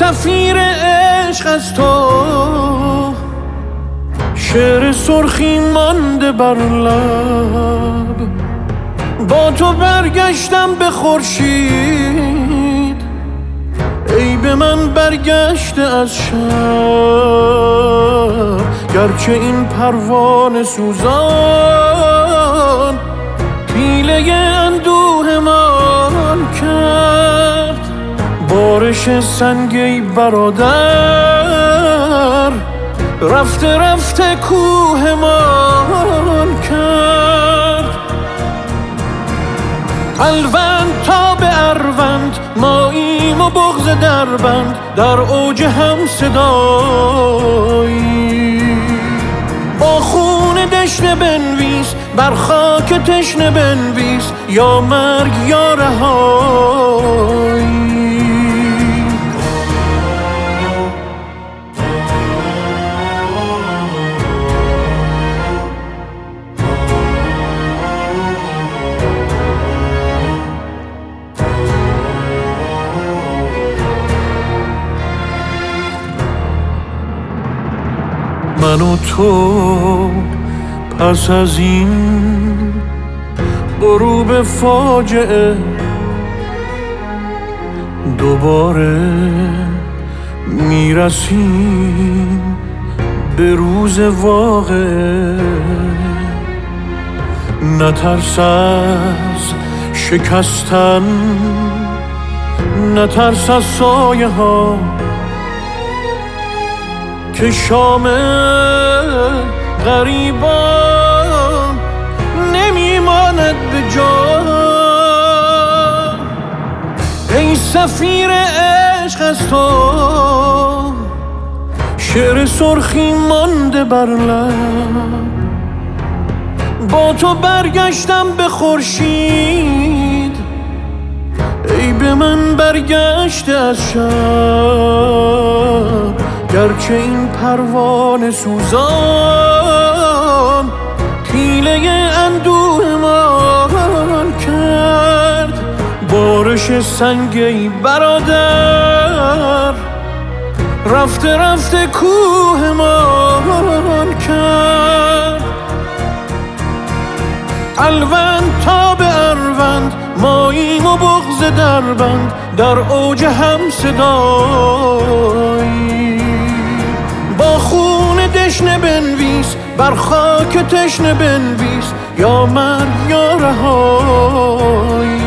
سفیر عشق از تو، شعر سرخی مانده بر لب. با تو برگشتم به خورشید، ای به من برگشته از شب. گرچه این پروانه سوزان پیله اندوه من کرد. بارش سنگی برادر رفته رفته کوه من کرد. الوند تا به اروند ماییم و بغض دربند، در اوج هم صدایی. با خون دشنه بنویس، بر خاک تشنه بنویس، یا مرگ یا رهایی. من و تو پس از این غروب فاجعه دوباره میرسیم به روز واقعه. نترس از شکستن، نترس از سایه ها که شام غریبان نمیماند به جا. ای سفیر عشق از تو، شعر سرخی مانده بر لب. با تو برگشتم به خورشید، ای به من برگشته از شب. گرچه این پروانه سوزان پیله اندوه من کرد. بارش سنگی برادر رفته رفته کوه من کرد. الوند تا به اروند ماییم و بغض دربند، در اوج هم صدایی. با خون دشنه بنویس، بر خاک تشنه بنویس، یا مرگ یا رهایی.